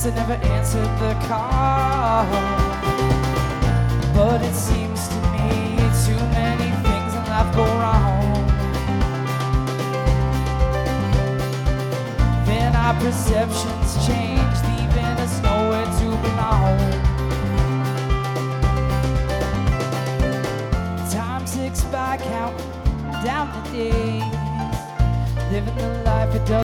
guess I never answered the call. But it seems to me too many things in life go wrong. Then our perceptions change, leaving us nowhere to belong. Time ticks by, counting down the days, living the life it does.